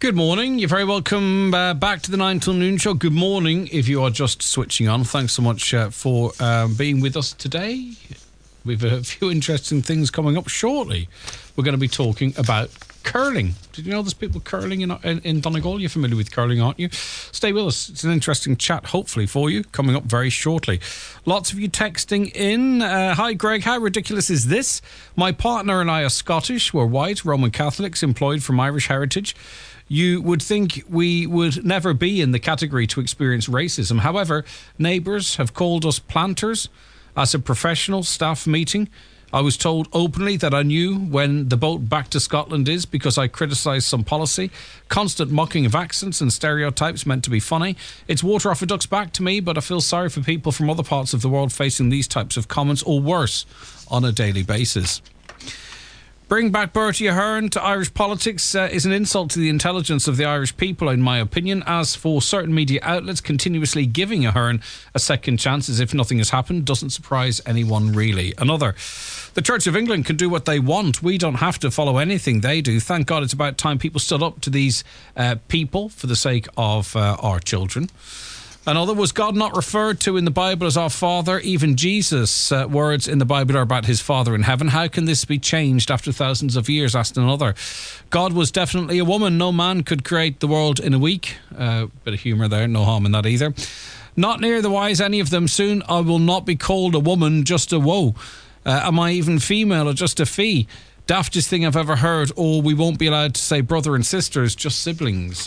Good morning. You're very welcome back to the 9 till noon show. Good morning if you are just switching on. Thanks so much for being with us today. We've a few interesting things coming up shortly. We're going to be talking about curling. Did you know there's people curling in Donegal? You're familiar with curling, aren't you? Stay with us. It's an interesting chat, hopefully, for you, coming up very shortly. Lots of you texting in. Hi, Greg. How ridiculous is this? My partner and I are Scottish. We're white, Roman Catholics, employed from Irish heritage. You would think we would never be in the category to experience racism. However, neighbours have called us planters at a professional staff meeting. I was told openly that I knew when the boat back to Scotland is because I criticised some policy. Constant mocking of accents and stereotypes meant to be funny. It's water off a duck's back to me, but I feel sorry for people from other parts of the world facing these types of comments or worse on a daily basis. Bring back Bertie Ahern to Irish politics is an insult to the intelligence of the Irish people, in my opinion. As for certain media outlets continuously giving Ahern a second chance as if nothing has happened doesn't surprise anyone, really. Another, the Church of England can do what they want. We don't have to follow anything they do. Thank God it's about time people stood up to these people for the sake of our children. Another, was God not referred to in the Bible as our Father? Even Jesus' words in the Bible are about his Father in heaven. How can this be changed after thousands of years? Asked another. God was definitely a woman. No man could create the world in a week. Bit of humour there, no harm in that either. Not near the wise, any of them. Soon I will not be called a woman, just a woe. Am I even female or just a fee? Daftest thing I've ever heard. Or we won't be allowed to say brother and sisters, just siblings.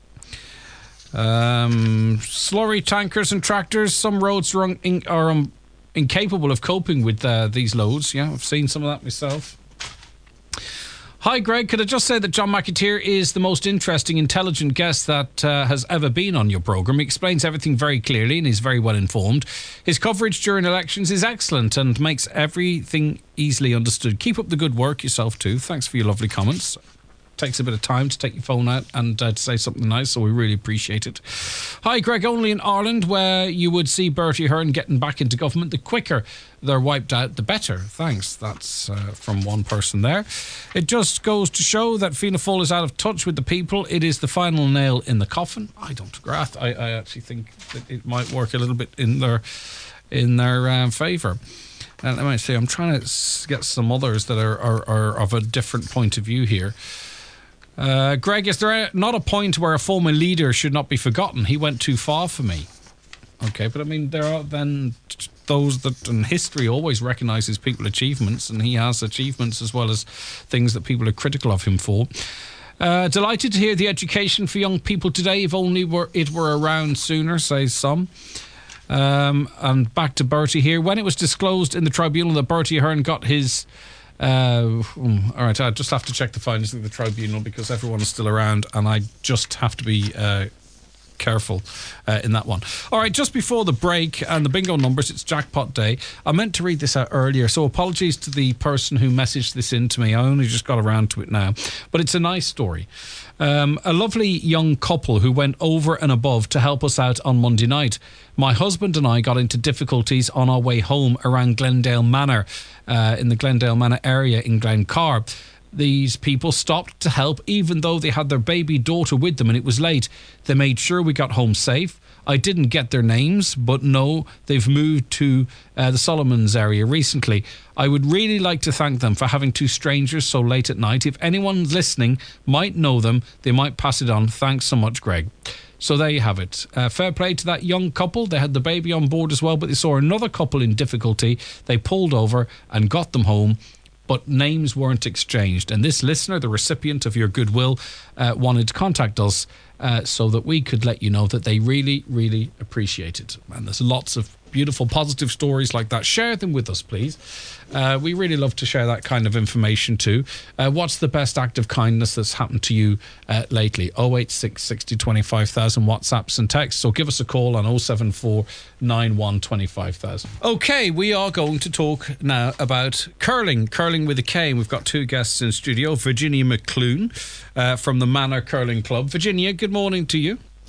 Slurry tankers and tractors. Some roads are incapable of coping with these loads. Yeah, I've seen some of that myself. Hi, Greg. Could I just say that John McAteer is the most interesting, intelligent guest that has ever been on your programme. He explains everything very clearly and is very well informed. His coverage during elections is excellent and makes everything easily understood. Keep up the good work yourself too. Thanks for your lovely comments. Takes a bit of time to take your phone out and to say something nice, so we really appreciate it. Hi, Greg. Only in Ireland where you would see Bertie Ahern getting back into government. The quicker they're wiped out, the better. Thanks. That's from one person there. It just goes to show that Fianna Fáil is out of touch with the people. It is the final nail in the coffin. I don't agree. I actually think that it might work a little bit in their favour. And let me say, I'm trying to get some others that are of a different point of view here. Greg, is there not a point where a former leader should not be forgotten? He went too far for me. Okay, but I mean, there are then those that in history always recognises people's achievements, and he has achievements as well as things that people are critical of him for. Delighted to hear the education for young people today. If only it were around sooner, says some. And back to Bertie here. When it was disclosed in the tribunal that Bertie Ahern got his... all right, I just have to check the findings of the tribunal because everyone is still around and I just have to be careful in that one. All right, just before the break and the bingo numbers, it's jackpot day. I meant to read this out earlier, so apologies to the person who messaged this in to me. I only just got around to it now, but it's a nice story. A lovely young couple who went over and above to help us out on Monday night. My husband and I got into difficulties on our way home around Glendale Manor, in the Glendale Manor area in Glencar. These people stopped to help even though they had their baby daughter with them and it was late. They made sure we got home safe. I didn't get their names, but no, they've moved to the Solomons area recently. I would really like to thank them for having two strangers so late at night. If anyone listening might know them, they might pass it on. Thanks so much, Greg. So there you have it. Fair play to that young couple. They had the baby on board as well, but they saw another couple in difficulty. They pulled over and got them home, but names weren't exchanged. And this listener, the recipient of your goodwill, wanted to contact us so that we could let you know that they really, really appreciate it. And there's lots of beautiful, positive stories like that. Share them with us, please. We really love to share that kind of information too. What's the best act of kindness that's happened to you lately? 086 60 25,000 WhatsApps and texts. So give us a call on 074 91 25,000. Okay, we are going to talk now about curling with a K. And we've got two guests in studio. Virginia McClune from the Manor Curling Club. Virginia, good morning to you.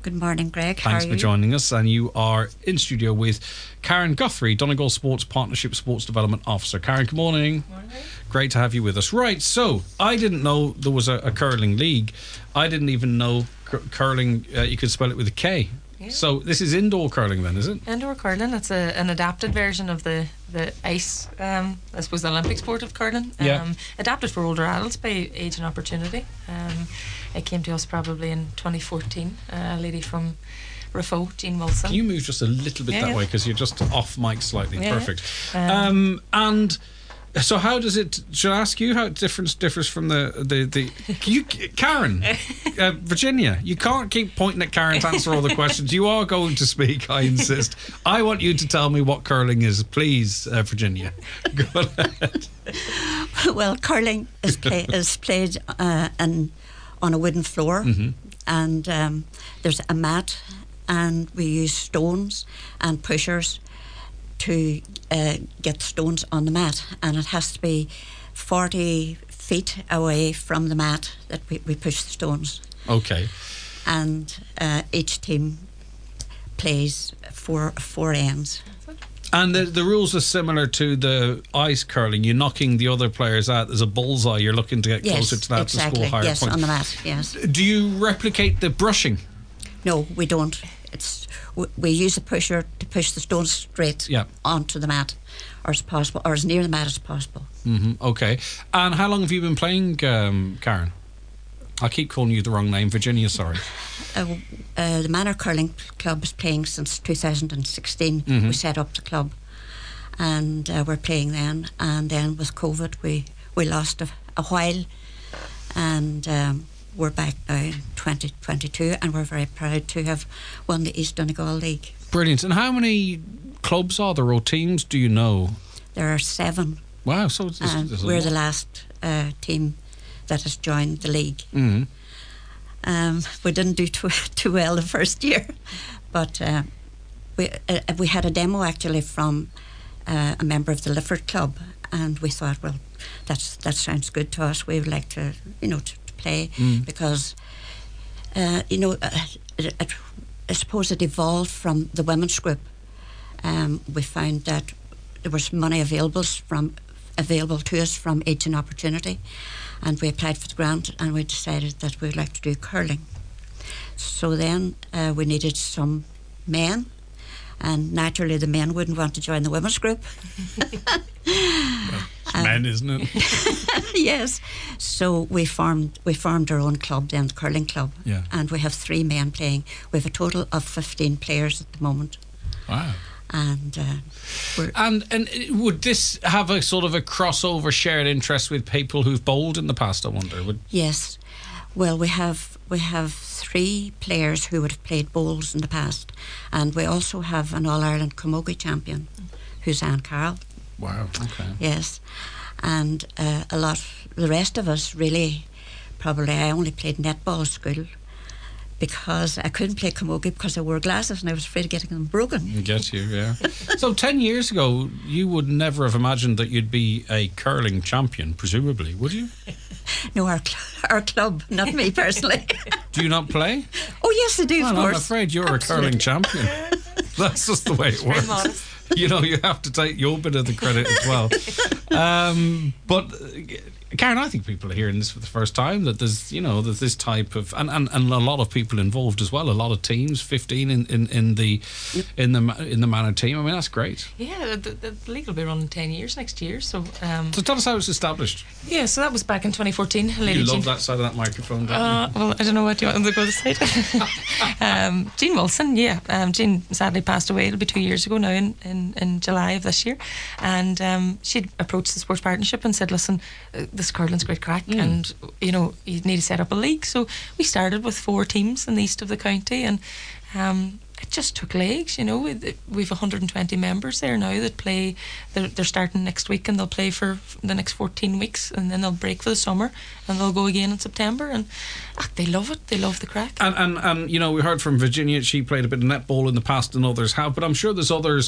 Good morning, Greg. Thanks How are for you? joining us. And you are in studio with Karen Guthrie, Donegal Sports Partnership Sports Development Officer. Karen, good morning. Morning. Great to have you with us. Right, so I didn't know there was a curling league. I didn't even know curling, you could spell it with a K. Yeah. So this is indoor curling then, is it? Indoor curling. It's an adapted version of the ice, I suppose, the Olympic sport of curling. Yeah. Adapted for older adults by Age and Opportunity. It came to us probably in 2014. A lady from Rafo, Jean Wilson. Can you move just a little bit that way, because you're just off mic slightly? Yeah. Perfect. And so how does it, should I ask you how it differs from Karen, Virginia, you can't keep pointing at Karen to answer all the questions. You are going to speak, I insist. I want you to tell me what curling is, please, Virginia. Go ahead. Well, curling is played on a wooden floor, and there's a mat, and we use stones and pushers to get stones on the mat, and it has to be 40 feet away from the mat that we push the stones. Okay. And each team plays four ends. And the rules are similar to the ice curling. You're knocking the other players out. There's a bullseye. You're looking to get closer to that exactly. to score higher yes, points. on the mat, yes. Do you replicate the brushing? No, we don't. We use a pusher to push the stones straight onto the mat, or as possible, or as near the mat as possible. Okay. And how long have you been playing, Karen? I keep calling you the wrong name, Virginia. Sorry. The Manor Curling Club is playing since 2016. We set up the club, and we're playing then. And then with COVID, we lost a while, and we're back now in 2022, and we're very proud to have won the East Donegal League. Brilliant. And how many clubs are there, or teams, do you know? There are 7. Wow, so we're the last team that has joined the league. We didn't do too well the first year, but we had a demo actually from a member of the Lifford Club, and we thought, well, that sounds good to us. We would like to, to play, because I suppose it evolved from the women's group. We found that there was money available to us from Age and Opportunity, and we applied for the grant, and we decided that we would like to do curling. So then we needed some men, and naturally the men wouldn't want to join the women's group. It's men, isn't it? Yes. So we formed our own club then, the curling club. Yeah. And we have 3 men playing. We have a total of 15 players at the moment. Wow. And and would this have a sort of a crossover shared interest with people who've bowled in the past, I wonder? Yes. Well, we have 3 players who would have played bowls in the past, and we also have an All-Ireland Camogie champion, who's Anne Carroll. Wow, okay. Yes. And the rest of us really, probably, I only played netball at school, because I couldn't play camogie because I wore glasses and I was afraid of getting them broken. I get you, yeah. So 10 years ago, you would never have imagined that you'd be a curling champion, presumably, would you? No, our club, not me personally. Do you not play? Oh yes, I do, of course. I'm afraid you're a curling champion. That's just the way it works. Modest. You have to take your bit of the credit as well. But Karen, I think people are hearing this for the first time, that there's this type of and a lot of people involved as well. A lot of teams, 15 in the Manor team. I mean, that's great. Yeah, the league will be running 10 years next year. So tell us how it was established. Yeah, so that was back in 2014. You love that side of that microphone, don't you? Well, I don't know what you want them to go to side. Jean Wilson, Jean sadly passed away. It'll be 2 years ago now in July of this year, and she'd approached the sports partnership and said, listen, this curling's great crack, and you need to set up a league. So we started with 4 teams in the east of the county, and it just took legs, you know. We've 120 members there now that play. They're starting next week, and they'll play for the next 14 weeks, and then they'll break for the summer, and they'll go again in September. And they love it. They love the crack. And you know, we heard from Virginia. She played a bit of netball in the past, and others have. But I'm sure there's others,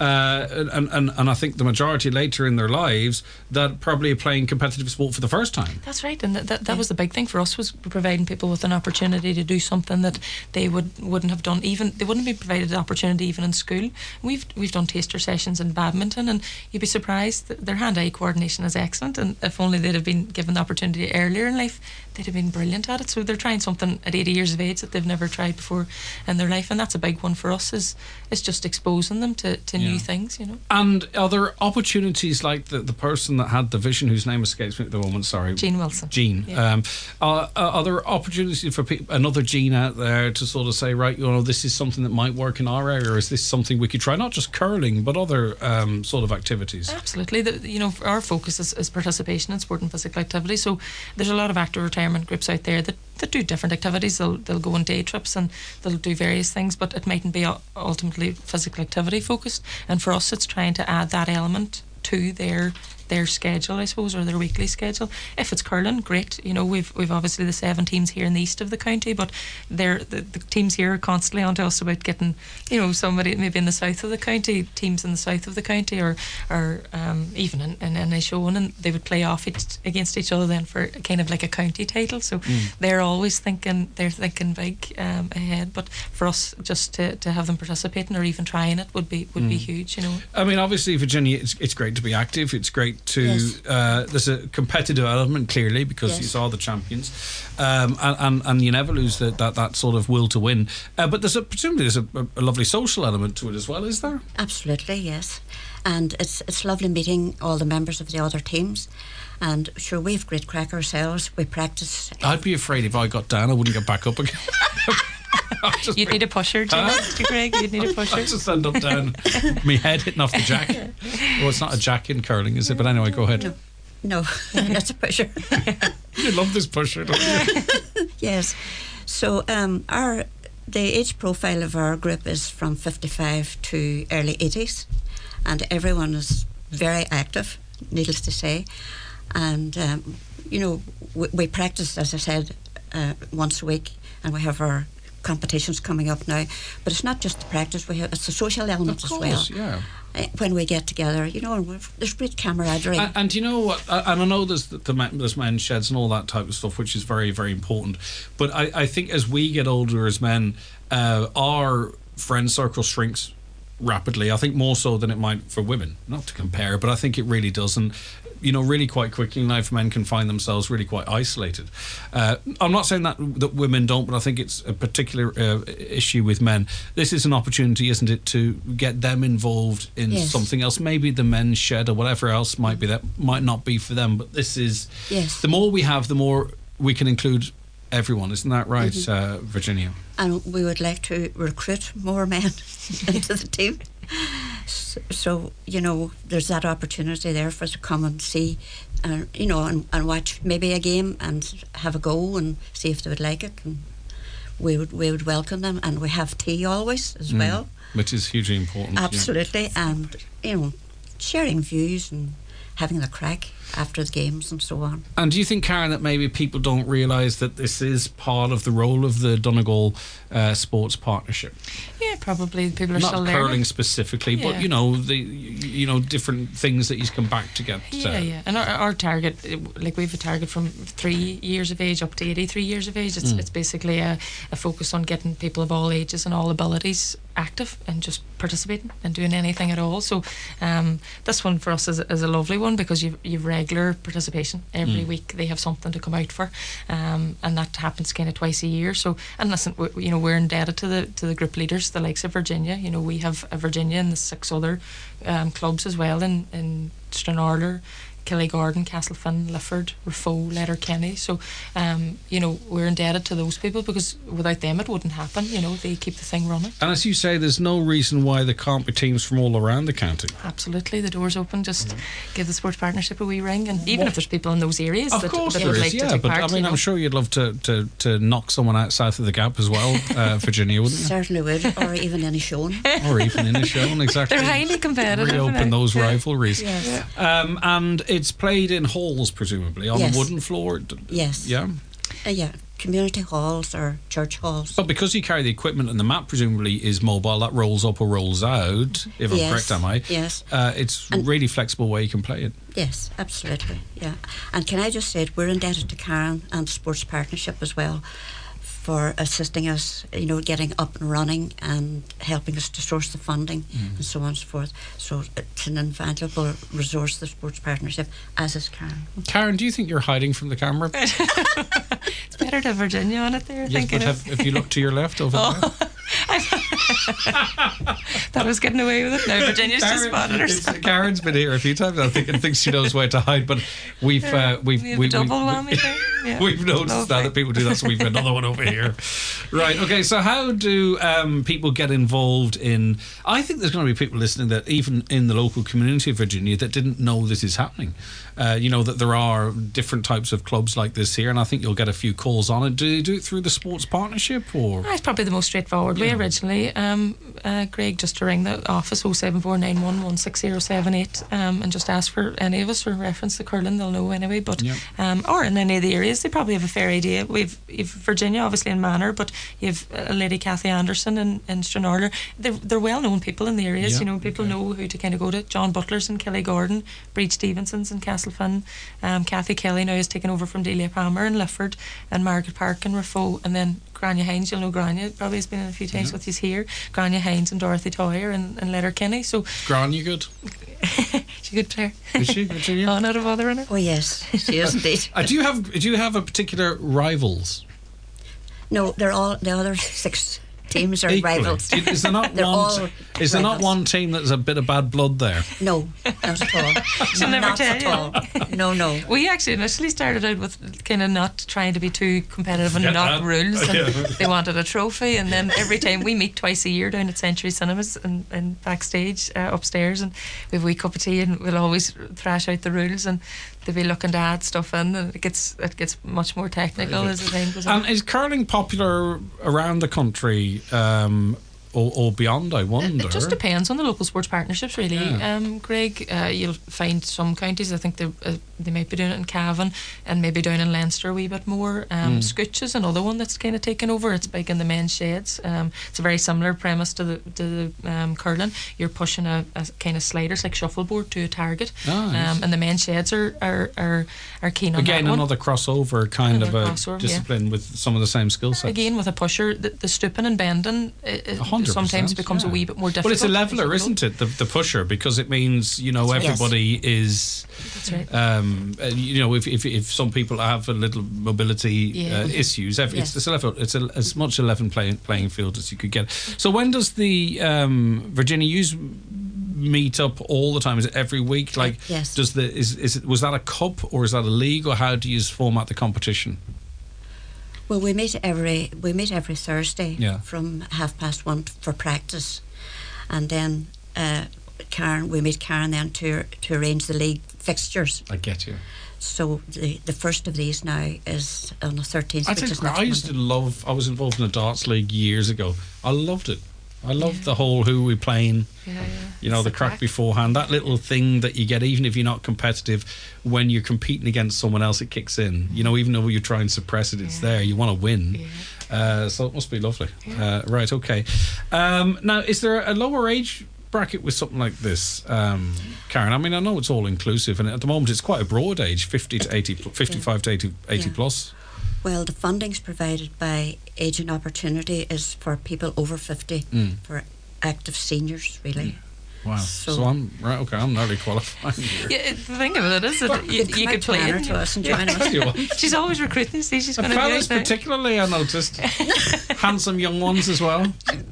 and I think the majority later in their lives that probably are playing competitive sport for the first time. That's right, and that was the big thing for us, was providing people with an opportunity to do something that they wouldn't have done. Even they wouldn't be provided the opportunity even in school. We've done taster sessions in badminton, and you'd be surprised that their hand-eye coordination is excellent, and if only they'd have been given the opportunity earlier in life, they'd have been brilliant at it. So they're trying something at 80 years of age that they've never tried before in their life, and that's a big one for us, is just exposing them to new things, you know. And are there opportunities like the person that had the vision, whose name escapes me at the moment, sorry, Jean Wilson. Yeah. Are there opportunities for another Jean out there to sort of say, right, you know, this is something that might work in our area, or is this something we could try, not just curling but other sort of activities? Absolutely. Our focus is participation in sport and physical activity, so there's a lot of active retirement groups out there that do different activities. They'll go on day trips and they'll do various things, but it mightn't be ultimately physical activity focused, and for us it's trying to add that element to their schedule, I suppose, or their weekly schedule. If it's curling, great. You know, we've obviously the 7 teams here in the east of the county, but the teams here are constantly on to us about getting, you know, somebody maybe in the south of the county, teams in the south of the county, or even in Inishowen, and they would play off against each other then for kind of like a county title. So they're always thinking big ahead. But for us, just to have them participating or even trying it would be huge. You know. I mean, obviously, Virginia, it's great to be active. It's great to there's a competitive element, clearly, because you saw the champions, and you never lose that sort of will to win, but presumably there's a lovely social element to it as well, is there? Absolutely, yes. And it's lovely meeting all the members of the other teams, and sure, we've great crack ourselves. We practice. I'd be afraid if I got down I wouldn't get back up again. You'd need a pusher, Greg. You'd need a pusher. I just end up down, my head hitting off the jack. Well, it's not a jack in curling, is it? But anyway, go ahead. No, that's a pusher. You love this pusher, don't you? Yes. So the age profile of our group is from 55 to early 80s, and everyone is very active, needless to say. And you know, we practice, as I said, once a week, and we have our competitions coming up now, but it's not just the practice. It's the social element as well. Yeah. When we get together, you know, and there's great camaraderie. And you know what? And I know there's men's sheds and all that type of stuff, which is very, very important. But I think as we get older as men, our friend circle shrinks rapidly. I think more so than it might for women. Not to compare, but I think it really does. And you know, really quite quickly now, men can find themselves really quite isolated. I'm not saying that women don't, but I think it's a particular issue with men. This is an opportunity, isn't it, to get them involved in something else. Maybe the men's shed or whatever else might be, that might not be for them, but this is the more we have, the more we can include everyone. Isn't that right, Virginia? And we would like to recruit more men into the team. So, you know, there's that opportunity there for us to come and see, you know, and watch maybe a game and have a go and see if they would like it. And we would welcome them, and we have tea always as well. Which is hugely important. Absolutely. Yeah. And, you know, sharing views and having the crack after the games and so on. And do you think, Karen, that maybe people don't realise that this is part of the role of the Donegal Sports Partnership? Yeah, probably people are not still curling learning. Curling specifically, but you know different things that you can back to get. Yeah. And our target, like we have a target from 3 years of age up to 83 years of age. It's basically a focus on getting people of all ages and all abilities active and just participating and doing anything at all. So this one for us is a lovely one, because you've regular participation every week. They have something to come out for, and that happens kind of twice a year. So, and listen, we're indebted to the group leaders, the likes of Virginia. You know, we have a Virginia and the 6 other clubs as well in Stranraer, Killygordon, Castlefin, Lifford, Rafo, Letterkenny. So, we're indebted to those people, because without them it wouldn't happen. They keep the thing running. And as you say, there's no reason why there can't be teams from all around the county. Absolutely, the door's open. Just give the Sports Partnership a wee ring, and even if there's people in those areas Of that course would there is, like to yeah, take but part. I'm sure you'd love to knock someone out south of the Gap as well, Virginia, wouldn't you? Certainly would, or even any shown. Or even in a show, exactly. They're highly competitive. Reopen those rivalries. Yes. And it's played in halls, presumably, on Yes. a wooden floor. Yes. Yeah. Yeah, community halls or church halls. But because you carry the equipment and the map presumably is mobile, that rolls up or rolls out, if I'm Yes, correct, am I? yes. It's really flexible way you can play it. Yes, absolutely. Yeah. And can I just say, we're indebted to Karen and Sports Partnership as well for assisting us, getting up and running and helping us to source the funding and so on and so forth. So it's an invaluable resource, the Sports Partnership, as is Karen. Karen, do you think you're hiding from the camera? It's better to have Virginia on it there. Yes, but if you look to your left over there. Thought I was getting away with it. No, Virginia's just spotted herself. Karen's been here a few times, I think, and thinks she knows where to hide. But we've We have a double whammy there. Yeah. We've noticed now that people do that, so we've got another one over here. Right, okay, so how do people get involved in... I think there's going to be people listening that even in the local community of Virginia that didn't know this is happening. That there are different types of clubs like this here, and I think you'll get a few calls on it. Do you do it through the Sports Partnership, or...? That's probably the most straightforward way originally. Greg, just to ring the office 07491160078 and just ask for any of us or reference the curling, they'll know anyway. But or in any of the areas, they probably have a fair idea. We've Virginia, obviously, in Manor, but you've a lady Kathy Anderson in Stranraer. They're well-known people in the areas. People know who to kind of go to. John Butler's in Killygordon, Breach Stevenson's in Castlefin, Kathy Kelly now has taken over from Delia Palmer in Lifford, and Margaret Park in Rafo, and then Grania Hines, you'll know Grania, probably has been in a few times with you here. Grania Hines and Dorothy Toyer in Letterkenny. So Grania good? She's a good player. Is she, Virginia? Oh, not a bother in her. Oh yes, she is indeed. Do you have a particular rivals? No, they're all, the other 6 teams are Equally. rivals. Is there not They're one? all Is there not rivals. one team that's a bit of bad blood there? No, not at all. She'll never Not tell at you. all. No. We actually initially started out with kind of not trying to be too competitive and Get not that. rules. And Yeah. they wanted a trophy, and then every time we meet twice a year down at Century Cinemas and backstage upstairs, and we have a wee cup of tea, and we'll always thrash out the rules, and they'll be looking to add stuff in, and it gets much more technical as the time goes on. And is curling popular around the country? Or beyond, I wonder. It just depends on the local sports partnerships, really. Yeah. Greg, you'll find some counties, I think they might be doing it in Cavan and maybe down in Leinster a wee bit more. Scooch is another one that's kind of taken over. It's big in the men's sheds. It's a very similar premise to the curling. You're pushing a kind of sliders like shuffleboard to a target. Nice. And the men's sheds are keen on Again, that one. another crossover kind Another of a crossover, discipline with some of the same skill sets. Again, with a pusher, the stooping and bending 100%, sometimes becomes a wee bit more difficult. Well, it's a as leveler, you go. isn't it? The pusher, because it means Yes. everybody is. That's right. If some people have a little mobility issues, Yes. it's a level. It's as much a level playing field as you could get. So when does the Virginia Youth meet up all the time? Is it every week? Like, Yes. was that a cup or is that a league, or how do you format the competition? Well, we meet every Thursday from 1:30 for practice, and then we meet Karen then to arrange the league fixtures. I get you. So the first of these now is on the 13th. I which is think next I used to Monday. love. I was involved in a darts league years ago. I loved it. I loved the whole who we playing. Yeah. The crack beforehand. That little thing that you get, even if you're not competitive, when you're competing against someone else, it kicks in. Even though you try and suppress it, it's there. You want to win. Yeah. So it must be lovely. Right. Okay. Now, is there a lower age bracket with something like this, Karen? I mean, I know it's all inclusive, and at the moment it's quite a broad age, 50 to 80, 55 to 80 plus. Well, the funding's provided by Age and Opportunity is for people over 50, for active seniors, really. Wow. So I'm right. Okay, I'm nearly qualified here. Yeah, the thing of it is that you could play Manor it. to us and join us. Tell you what. She's always recruiting. See, she's going And to do fellas it now. particularly, I noticed. Handsome young ones as well.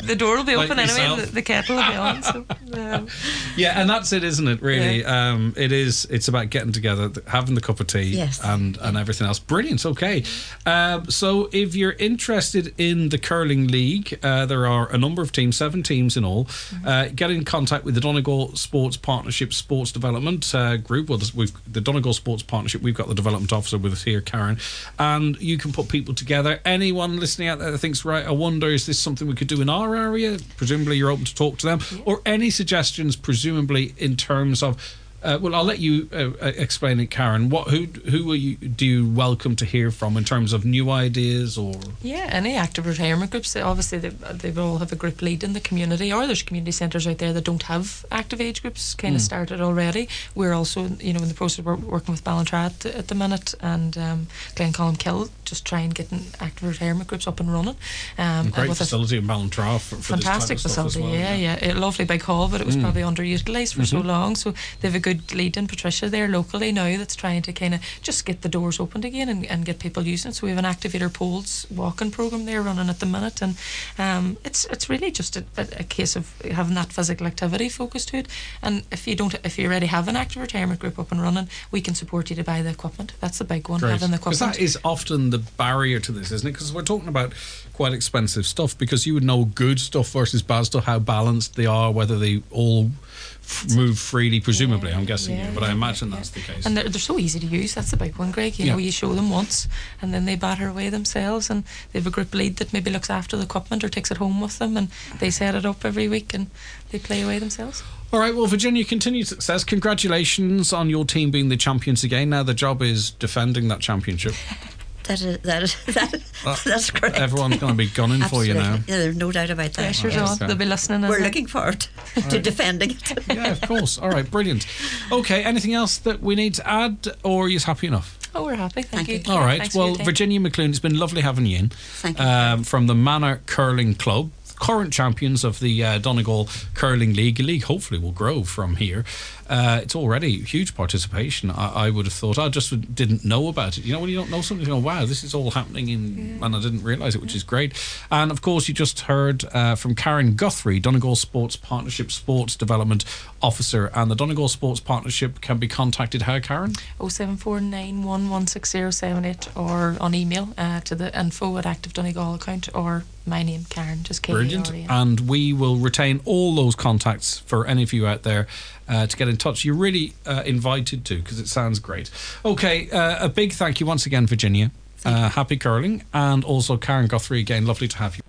the door will be Like open anyway, yourself. and the kettle will be on. So, Yeah, and that's it, isn't it? Really, it's about getting together, having the cup of tea, Yes. and everything else. Brilliant. Okay, so if you're interested in the curling league, there are a number of teams, 7 teams in all. Get in contact with the Donegal Sports Partnership Sports Development Group. Well, we've the Donegal Sports Partnership. We've got the development officer with us here, Karen, and you can put people together. Anyone listening out there that thinks, right, I wonder, is this something we could do in our area? Presumably, you're open to talk to them, or any suggestions, presumably in terms of. Well, I'll let you explain it, Karen. Who do you welcome to hear from in terms of new ideas or? yeah, any active retirement groups. Obviously, they all have a group lead in the community, or there's community centres out there that don't have active age groups kind of started already. We're also, in the process of working with Ballantrae at the minute, and Glencolmkill, just try and get active retirement groups up and running. Great facility in Ballantrae for fantastic this type of facility, stuff as well, a lovely big hall, but it was probably underutilised for so long. So they've a good lead in, Patricia, there locally now, that's trying to kind of just get the doors opened again and get people using it. So we have an Activator Poles walking programme there running at the minute, and it's really just a case of having that physical activity focus to it. And if you already have an active retirement group up and running, we can support you to buy the equipment. That's the big one, having the Because equipment. that is often the barrier to this, isn't it? Because we're talking about quite expensive stuff, because you would know good stuff versus bad stuff, how balanced they are, whether they all move freely, presumably. I'm guessing but I imagine that's the case. And they're so easy to use. That's the big one, Greg. You know, you show them once and then they batter away themselves, and they have a group lead that maybe looks after the equipment or takes it home with them, and they set it up every week and they play away themselves. All right, well, Virginia, continued success. Congratulations on your team being the champions again. Now the job is defending that championship. That's correct. Everyone's going to be gunning for you now. Yeah, there's no doubt about that. Pressure's Yes. on. They'll be listening. We're looking forward to defending it. Yeah, of course. All right, brilliant. Okay, anything else that we need to add, or are you happy enough? Oh, we're happy. Thank you. All right. Thanks for your Well, time. Virginia McLoone, it's been lovely having you in. Thank you. From the Manor Curling Club, current champions of the Donegal Curling League. A league hopefully will grow from here. It's already huge participation. I would have thought. I just didn't know about it. You know, when you don't know something, you go, wow, this is all happening and I didn't realise it, which is great. And of course, you just heard from Karen Guthrie, Donegal Sports Partnership Sports Development Officer. And the Donegal Sports Partnership can be contacted how, Karen? 07491160078, or on email to the info@Active Donegal account, or my name, Karen, just Karen. Brilliant. And we will retain all those contacts for any of you out there to get in touch. You're really invited to, because it sounds great. Okay, a big thank you once again, Virginia. Happy curling. And also Karen Guthrie again, lovely to have you.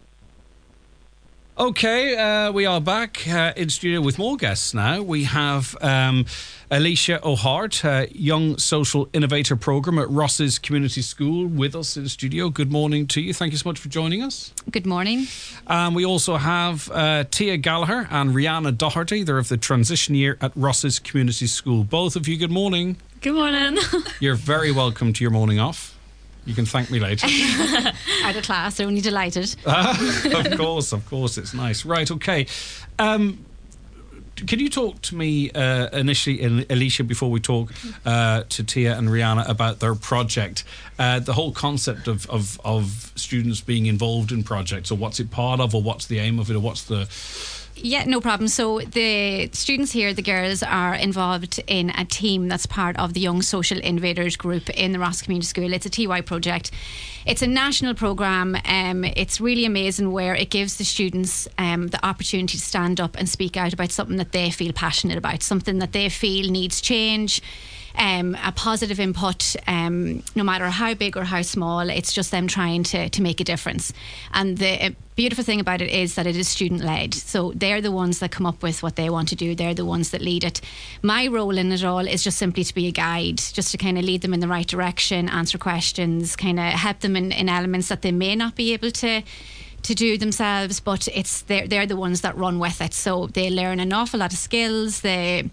Okay, we are back in studio with more guests now. We have Alicia O'Hart, Young Social Innovator Programme at Ross's Community School, with us in studio. Good morning to you. Thank you so much for joining us. Good morning. We also have Tia Gallagher and Rihanna Doherty. They're of the transition year at Ross's Community School. Both of you, good morning. Good morning. You're very welcome to your morning off. You can thank me later. Out of class, they're only delighted. Of course, it's nice. Right, okay. Can you talk to me initially, Alicia, before we talk to Tia and Rihanna about their project, the whole concept of students being involved in projects, or what's it part of, or what's the aim of it, or what's the... Yeah, no problem. So the students here, the girls, are involved in a team that's part of the Young Social Innovators group in the Ross Community School. It's a TY project. It's a national programme. It's really amazing, where it gives the students the opportunity to stand up and speak out about something that they feel passionate about, something that they feel needs change. A positive input, no matter how big or how small. It's just them trying to make a difference. And the beautiful thing about it is that it is student led, so they're the ones that come up with what they want to do. They're the ones that lead it. My role in it all is just simply to be a guide, just to kind of lead them in the right direction, answer questions, kind of help them in elements that they may not be able to do themselves, but they're the ones that run with it. So they learn an awful lot of skills. They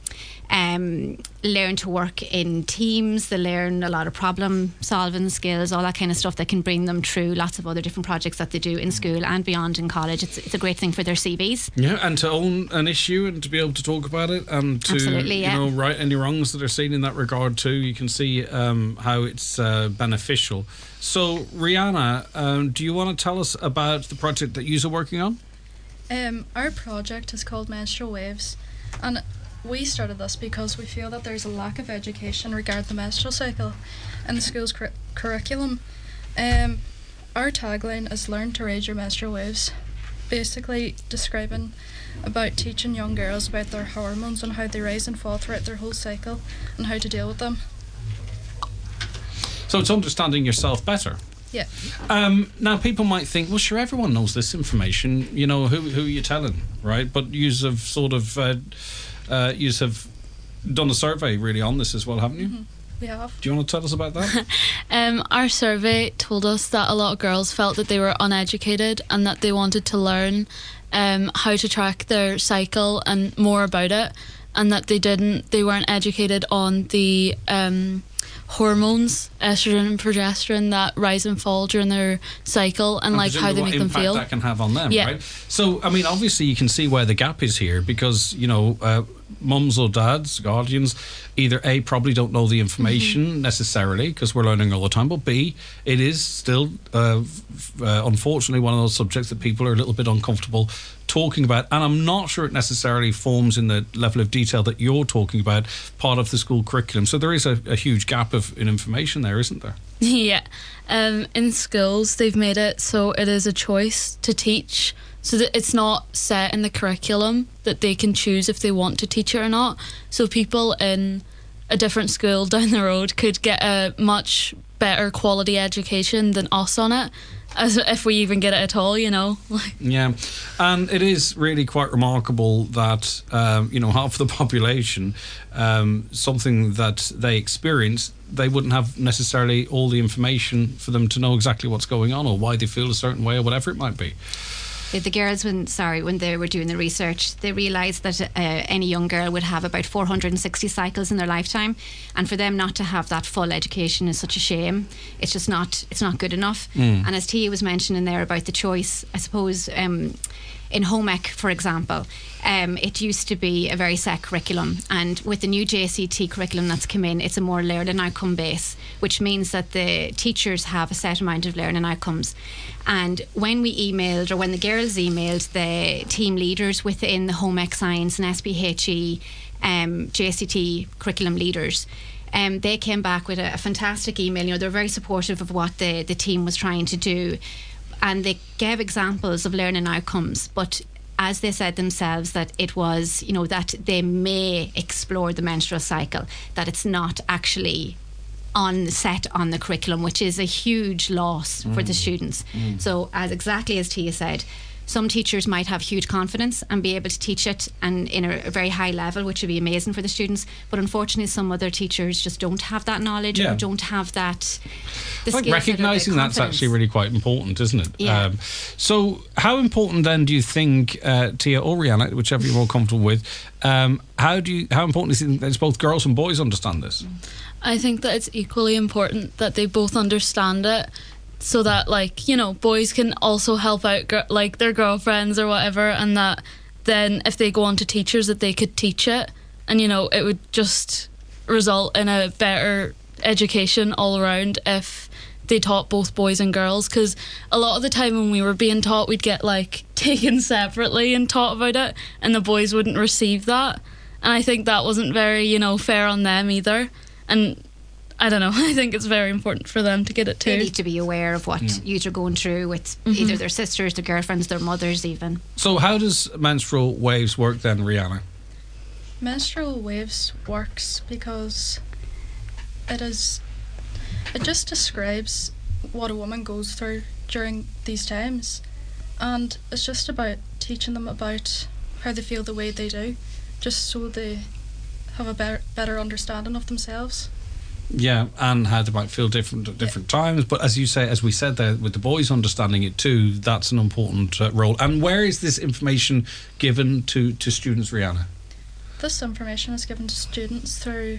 learn to work in teams. They learn a lot of problem solving skills, all that kind of stuff that can bring them through lots of other different projects that they do in school and beyond in college. It's a great thing for their CVs. Yeah, and to own an issue and to be able to talk about it, and to right any wrongs that are seen in that regard too. You can see how it's beneficial. So, Rihanna, do you want to tell us about the project that you're working on? Our project is called Menstrual Waves, and we started this because we feel that there's a lack of education regarding the menstrual cycle in the school's curriculum. Our tagline is "Learn to Raise Your Menstrual Waves," basically describing about teaching young girls about their hormones and how they rise and fall throughout their whole cycle and how to deal with them. So it's understanding yourself better. Yeah. Now, people might think, well, sure, everyone knows this information. You know, who are you telling, right? But yous have sort of, yous have done a survey really on this as well, haven't you? Mm-hmm. We have. Do you want to tell us about that? Our survey told us that a lot of girls felt that they were uneducated and that they wanted to learn how to track their cycle and more about it, and that they weren't educated on the hormones, estrogen and progesterone, that rise and fall during their cycle, and like how they make them feel. What impact that can have on them, Yeah. right? So, I mean, obviously you can see where the gap is here, because, you know, mums or dads, guardians, either A, probably don't know the information necessarily, because we're learning all the time, but B, it is still, unfortunately, one of those subjects that people are a little bit uncomfortable talking about, and I'm not sure it necessarily forms in the level of detail that you're talking about part of the school curriculum. So there is a huge gap in information there, isn't there? Yeah. In schools, they've made it so it is a choice to teach, so that it's not set in the curriculum, that they can choose if they want to teach it or not. So people in a different school down the road could get a much better quality education than us on it, as if we even get it at all, you know. Yeah, and it is really quite remarkable that you know, half of the population, something that they experience, they wouldn't have necessarily all the information for them to know exactly what's going on or why they feel a certain way or whatever it might be. The girls, when they were doing the research, they realised that any young girl would have about 460 cycles in their lifetime, and for them not to have that full education is such a shame. It's just not good enough. And as Tia was mentioning there about the choice, I suppose in home ec, for example, it used to be a very set curriculum, and with the new JCT curriculum that's come in, it's a more learning outcome base, which means that the teachers have a set amount of learning outcomes. And when we emailed, or when the girls emailed the team leaders within the home ec science and SPHE JCT curriculum leaders, they came back with a fantastic email. You know, they're very supportive of what the team was trying to do, and they gave examples of learning outcomes, but as they said themselves, that it was, you know, that they may explore the menstrual cycle, that it's not actually set on the curriculum, which is a huge loss for the students. So exactly as Tia said, some teachers might have huge confidence and be able to teach it and in a very high level, which would be amazing for the students, but unfortunately some other teachers just don't have that knowledge or don't have that. I think recognising that's actually really quite important, isn't it? Yeah. So how important then do you think, Tia or Rihanna, whichever you're more comfortable with, how important is it that both girls and boys understand this? I think that it's equally important that they both understand it, so that, like, you know, boys can also help out like their girlfriends or whatever, and that then if they go on to teachers, that they could teach it, and, you know, it would just result in a better education all around if they taught both boys and girls. Because a lot of the time when we were being taught, we'd get like taken separately and taught about it, and the boys wouldn't receive that, and I think that wasn't very, you know, fair on them either. And I don't know, I think it's very important for them to get it too. They need to be aware of what youth are going through with either their sisters, their girlfriends, their mothers even. So how does Menstrual Waves work then, Rihanna? Menstrual Waves works because it just describes what a woman goes through during these times, and it's just about teaching them about how they feel the way they do, just so they have a better understanding of themselves. Yeah, and how they might feel different at different times. But as you say, as we said there, with the boys understanding it too, that's an important role. And where is this information given to students, Rihanna? This information is given to students through...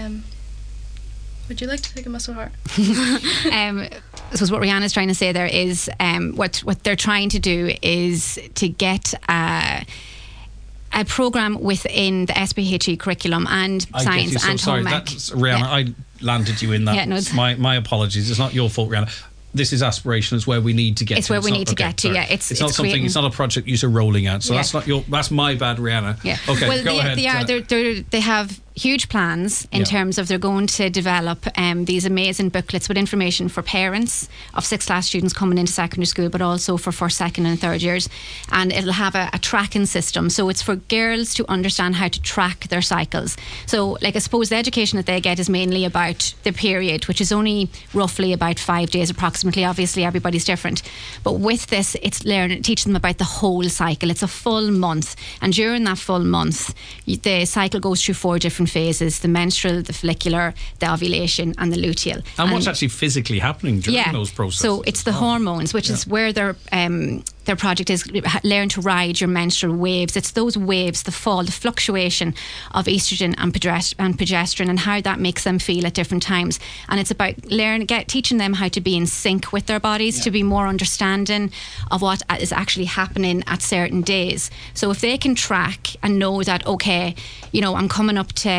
would you like to take a Miss O'Hart? I suppose what Rihanna's trying to say there is what they're trying to do is to get a programme within the SPHE curriculum and science and home ec. Rihanna, I landed you in that. Yeah, no, my apologies. It's not your fault, Rihanna. this is aspiration. It's where we need to get. It's to. where we need to get to. Sorry. Yeah, it's not something. It's not a project you're rolling out. So Yeah. that's my bad, Rihanna. Yeah. Okay. Well, go ahead. they have huge plans in terms of they're going to develop these amazing booklets with information for parents of 6th class students coming into secondary school, but also for 1st, 2nd and 3rd years. And it'll have a tracking system. So it's for girls to understand how to track their cycles. So like I suppose the education that they get is mainly about the period, which is only roughly about 5 days approximately. Obviously everybody's different. But with this, it's teaching them about the whole cycle. It's a full month. And during that full month, the cycle goes through 4 different phases: the menstrual, the follicular, the ovulation and the luteal. And what's actually physically happening during those processes? So it's the hormones, which is where their project is learn to ride your menstrual waves. It's those waves, the fall, the fluctuation of estrogen and progesterone and how that makes them feel at different times. And it's about teaching them how to be in sync with their bodies, to be more understanding of what is actually happening at certain days. So if they can track and know that, okay, I'm coming up to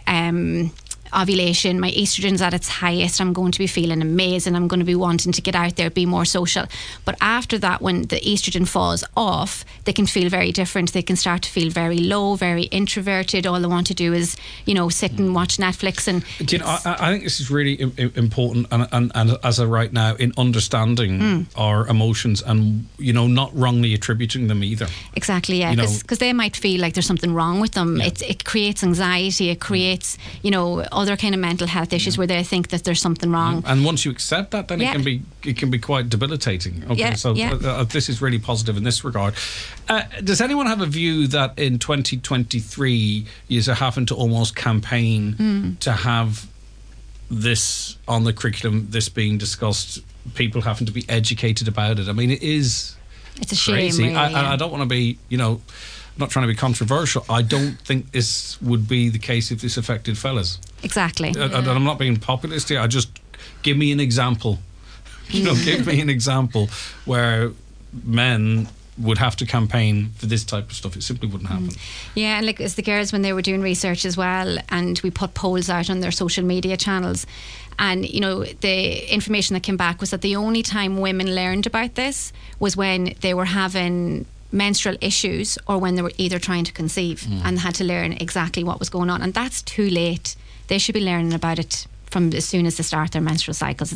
ovulation, my estrogen's at its highest, I'm going to be feeling amazing, I'm going to be wanting to get out there, be more social. But after that, when the estrogen falls off, they can feel very different. They can start to feel very low, very introverted. All they want to do is, sit and watch Netflix. And I think this is really important, and as of right now, in understanding our emotions and not wrongly attributing them either. Exactly, yeah, because they might feel like there's something wrong with them. Yeah. It creates anxiety. It creates other kind of mental health issues where they think that there's something wrong. And once you accept that, then it can be quite debilitating. Okay, this is really positive in this regard. Does anyone have a view that in 2023 you're having to almost campaign to have this on the curriculum, this being discussed, people having to be educated about it? I mean, it's a shame, crazy. really, I don't want to be, not trying to be controversial. I don't think this would be the case if this affected fellas. Exactly. And I'm not being populist here. I just give me an example. Give me an example where men would have to campaign for this type of stuff. It simply wouldn't happen. Yeah, and like as the girls, when they were doing research as well, and we put polls out on their social media channels, and the information that came back was that the only time women learned about this was when they were having menstrual issues or when they were either trying to conceive and had to learn exactly what was going on. And that's too late. They should be learning about it from as soon as they start their menstrual cycles.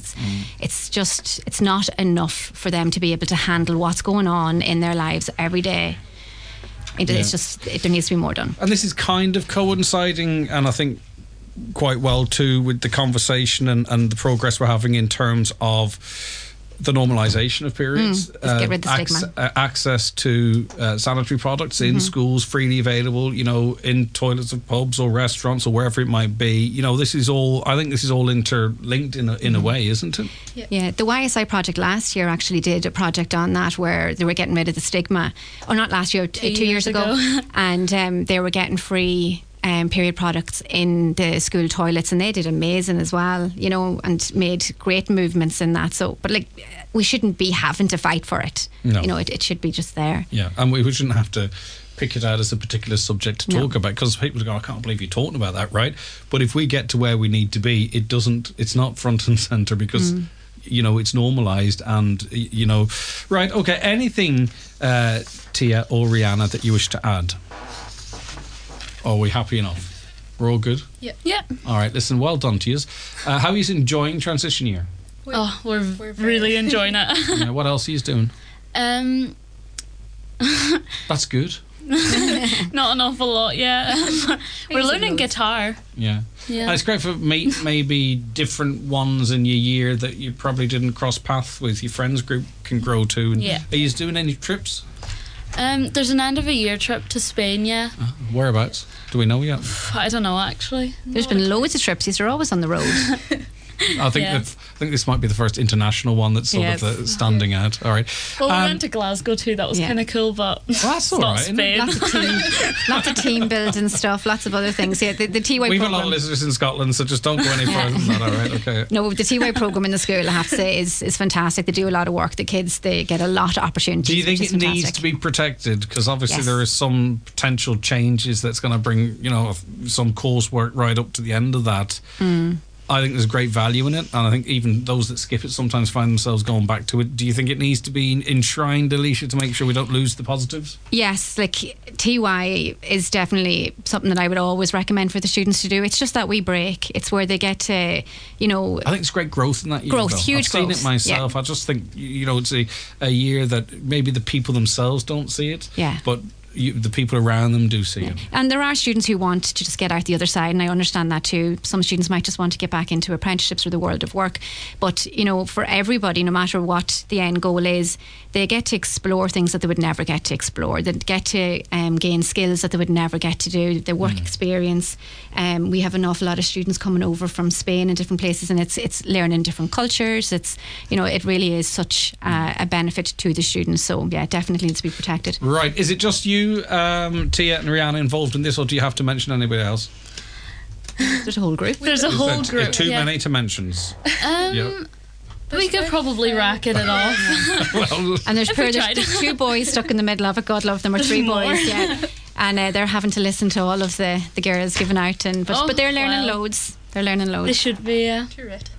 It's not enough for them to be able to handle what's going on in their lives every day. It's just, there needs to be more done. And this is kind of coinciding, and I think quite well too, with the conversation and the progress we're having in terms of the normalisation of periods, get rid of the stigma. Access to sanitary products in schools, freely available, in toilets of pubs or restaurants or wherever it might be. This is all, I think this is all interlinked in a way, isn't it? Yeah, the YSI project last year actually did a project on that where they were getting rid of the stigma. Or not last year, 2 years ago. And they were getting free period products in the school toilets, and they did amazing as well, and made great movements in that. So, but we shouldn't be having to fight for it. No. It should be just there. Yeah, and we shouldn't have to pick it out as a particular subject to talk about, because people go, I can't believe you're talking about that, right? But if we get to where we need to be, it's not front and centre because it's normalised, and right. Okay, anything, Tia or Rihanna, that you wish to add? Are we happy enough? We're all good? Yeah. All right, listen, well done to you. How are you enjoying transition year? We're really enjoying it. Yeah, what else are you doing? That's good. Not an awful lot, yeah. We're learning guitar. Yeah. And it's great for maybe different ones in your year that you probably didn't cross paths with, your friends group can grow to. And are you doing any trips? There's an end of a year trip to Spain, Whereabouts? Do we know yet? I don't know, actually. There's been loads of trips. These are always on the road. I think this might be the first international one that's sort of standing out. All right. Well, we went to Glasgow too. That was kind of cool, but that's all right. Spain. Lots of team building stuff, lots of other things. Yeah, the TY We've program. a lot of listeners in Scotland, so just don't go any further than that. All right. Okay. No, the TY program in the school, I have to say, is fantastic. They do a lot of work. The kids, they get a lot of opportunities. Do you think it needs to be protected? Because obviously there are some potential changes that's going to bring, some coursework right up to the end of that. I think there's great value in it, and I think even those that skip it sometimes find themselves going back to it. Do you think it needs to be enshrined, Alicia, to make sure we don't lose the positives? Yes, like TY is definitely something that I would always recommend for the students to do. It's just that wee break. It's where they get to, you know... I think it's great growth in that year. Growth, huge I've seen growth. it myself. Yeah. I just think, you know, it's a year that maybe the people themselves don't see it. Yeah. But the people around them do see it. And there are students who want to just get out the other side, and I understand that too. Some students might just want to get back into apprenticeships or the world of work. But, you know, for everybody, no matter what the end goal is, they get to explore things that they would never get to explore. They get to gain skills that they would never get to do, their work experience. We have an awful lot of students coming over from Spain and different places, and it's learning different cultures. It's, you know, it really is such a benefit to the students. So, yeah, it definitely needs to be protected. Right. Is it just you, Tia and Rihanna, involved in this, or do you have to mention anybody else? There's a whole group. There's a whole group. Too many to mention. Yeah. We could probably racket it off. Well, And there's we there's tried. 2 boys stuck in the middle of it. God love them, or 3 more. boys, yeah. And they're having to listen to all of the girls giving out, but they're learning well. loads. They're learning They loads. should be. You're right.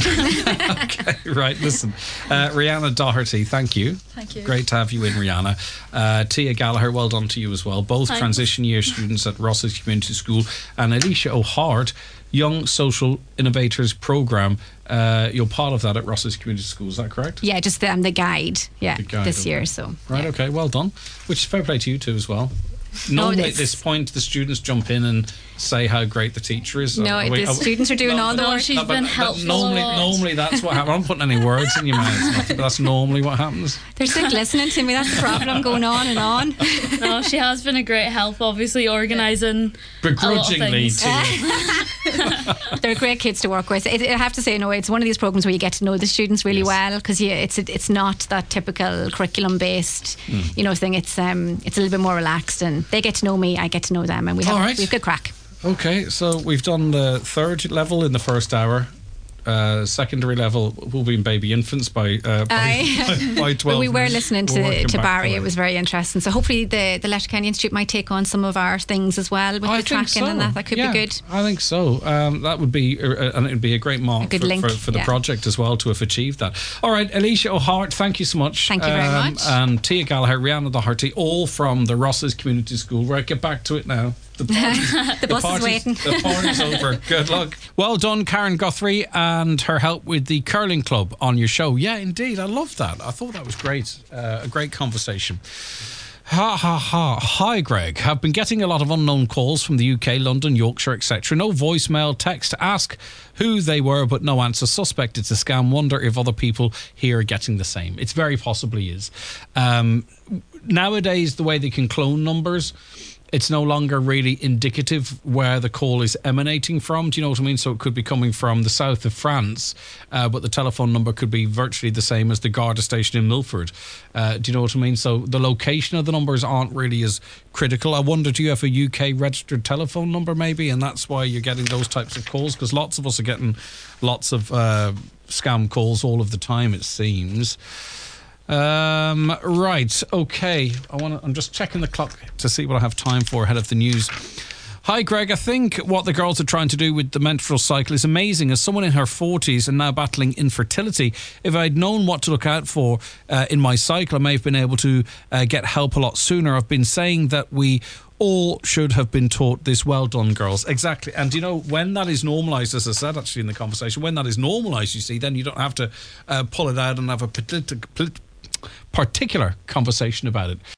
okay, right, listen. Rihanna Doherty, thank you. Thank you. Great to have you in, Rihanna. Tia Gallagher, well done to you as well. Both Thanks. transition year students at Ross's Community School. And Alicia O'Hart, Young Social Innovators Programme. You're part of that at Ross's Community School, is that correct? Yeah, just the guide. Yeah, The guide, this okay. year. So Right, yeah. okay, well done. Which is fair play to you too as well. Normally at it's- this point, the students jump in and say how great the teacher is. No, the students are doing all the No, work. she's been helpful a lot. Normally that's what happens. I'm not putting any words in your mouth, but that's normally what happens. They're sick listening to me. That's the problem, going on and on. No, she has been a great help, obviously, organising Begrudgingly, things. Tia. They're great kids to work with. I have to say, no, it's one of these programs where you get to know the students really Yes. well, because it's not that typical curriculum based, you know, thing. It's a little bit more relaxed, and they get to know me, I get to know them, and we All right. have good crack. Okay, so we've done the 3rd level in the first hour. Secondary level will be in baby infants by 12. But we were listening We're working to back Barry. away. It was very interesting. So hopefully the Letterkenny Institute might take on some of our things as well with I the think tracking and so. that could Yeah, be good. I think so. That would be, and it would be a great mark A good for, link, for the yeah. project as well to have achieved that. All right, Alicia O'Hart, thank you so much. Thank you very much. And Tia Gallagher, Rihanna Doherty, all from the Ross's Community School. Right, get back to it now. The bus is waiting. The party's over. Good luck. Well done, Karen Guthrie, and her help with the curling club on your show. Yeah, indeed. I love that. I thought that was great. A great conversation. Ha ha ha. Hi, Greg. Have been getting a lot of unknown calls from the UK, London, Yorkshire, etc. No voicemail, text to ask who they were, but no answer. Suspect it's a scam. Wonder if other people here are getting the same. It's very possibly is. Nowadays, the way they can clone numbers, it's no longer really indicative where the call is emanating from. Do you know what I mean? So it could be coming from the south of France, but the telephone number could be virtually the same as the Garda station in Milford. Do you know what I mean? So the location of the numbers aren't really as critical. I wonder, do you have a UK registered telephone number maybe? And that's why you're getting those types of calls? Because lots of us are getting lots of scam calls all of the time, it seems. Right, okay. I'm just checking the clock to see what I have time for ahead of the news. Hi, Greg. I think what the girls are trying to do with the menstrual cycle is amazing. As someone in her 40s and now battling infertility, if I'd known what to look out for in my cycle, I may have been able to get help a lot sooner. I've been saying that we all should have been taught this. Well done, girls. Exactly. And, you know, when that is normalised, as I said actually in the conversation, when that is normalised, you see, then you don't have to pull it out and have a particular conversation about it.